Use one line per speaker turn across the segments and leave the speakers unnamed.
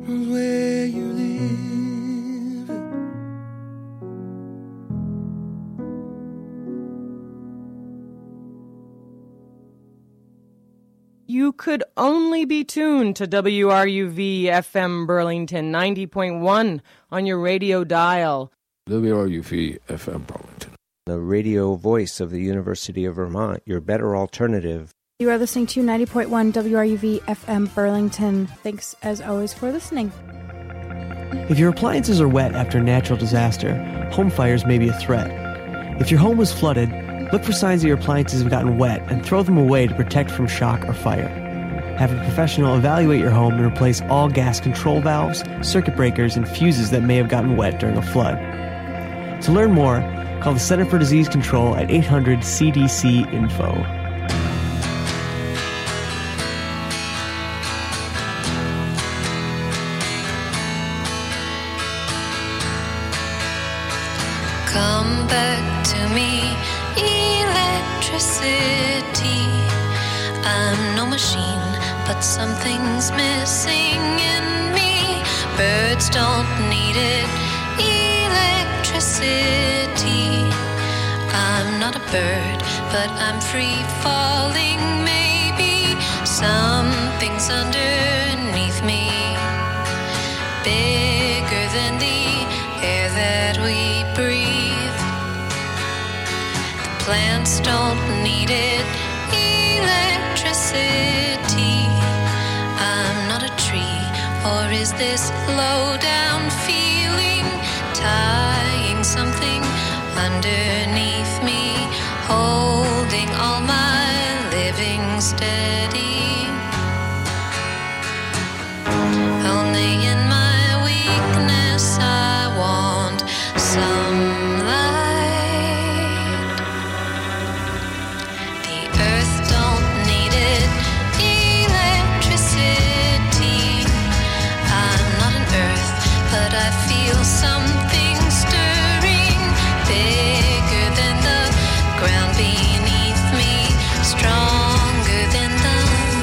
where you live.
You could only be tuned to WRUV FM Burlington 90.1 on your radio dial.
WRUV FM Burlington,
the radio voice of the University of Vermont, your better alternative.
You are listening to 90.1 WRUV FM Burlington. Thanks, as always, for listening.
If your appliances are wet after a natural disaster, home fires may be a threat. If your home was flooded, look for signs that your appliances have gotten wet and throw them away to protect from shock or fire. Have a professional evaluate your home and replace all gas control valves, circuit breakers, and fuses that may have gotten wet during a flood. To learn more, call the Center for Disease Control at 800-CDC-INFO.
Come back to me, electricity. I'm no machine, but something's missing in me. Birds don't need it, electricity. I'm not a bird, but I'm free falling. Maybe something's underneath me, bigger than the air that we breathe. The plants don't need it, electricity. I'm not a tree, or is this low down feeling tying something underneath me, holding all my living steady? Only in my weakness I want some light. The earth don't need it, electricity. I'm not an earth, but I feel something stirring, bigger than the ground beneath me, stronger than the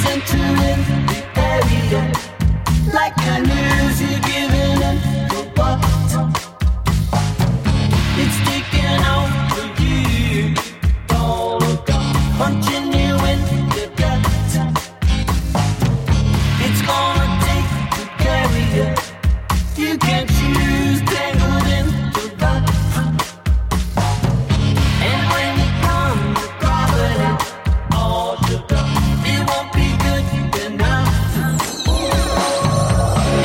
centering the area, like the news you're giving in the what? It's taking over you, all gone, punching you in the gut. It's gonna take to carry you. You can't choose, tangled in the rut. And when you come to gravity, all shook up, it won't be good enough.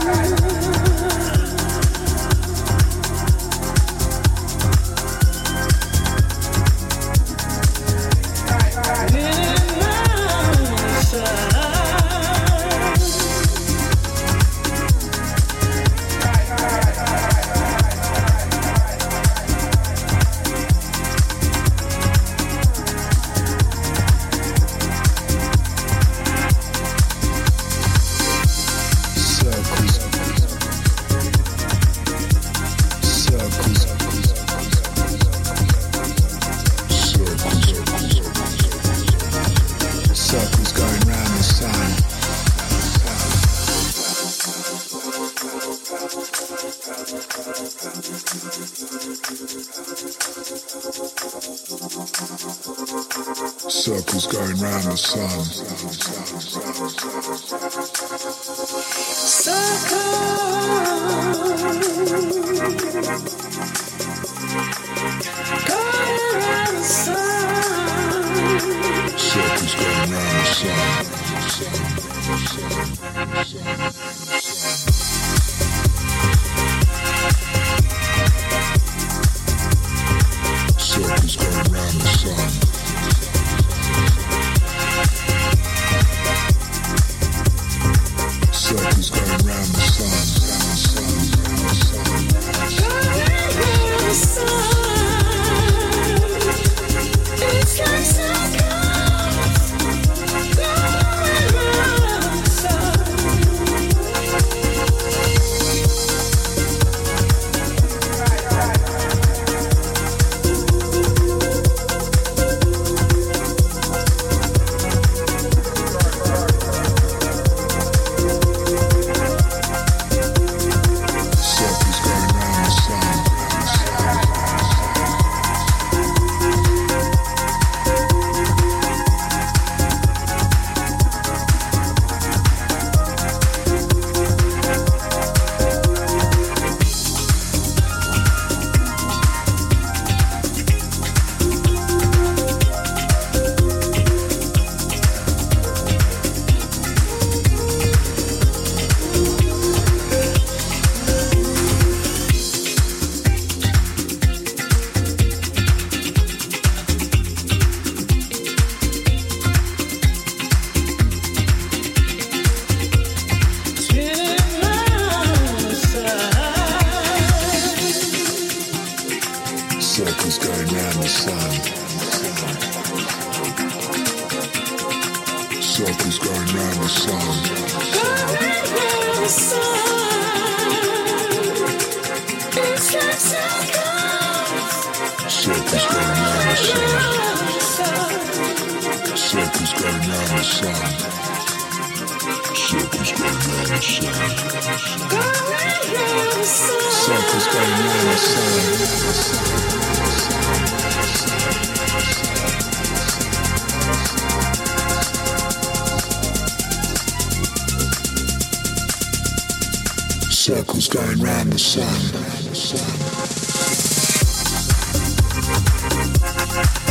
Circles going round the sun. Circles going round the sun. Circles going round the sun. Circles going round the sun. It's like circles going round the sun. Circles going round the sun. Circles going round the sun. It's like circles. Circles going round the sun. Circles going round the sun. Circles going round the sun. Circles going round the sun. Circles going round the sun.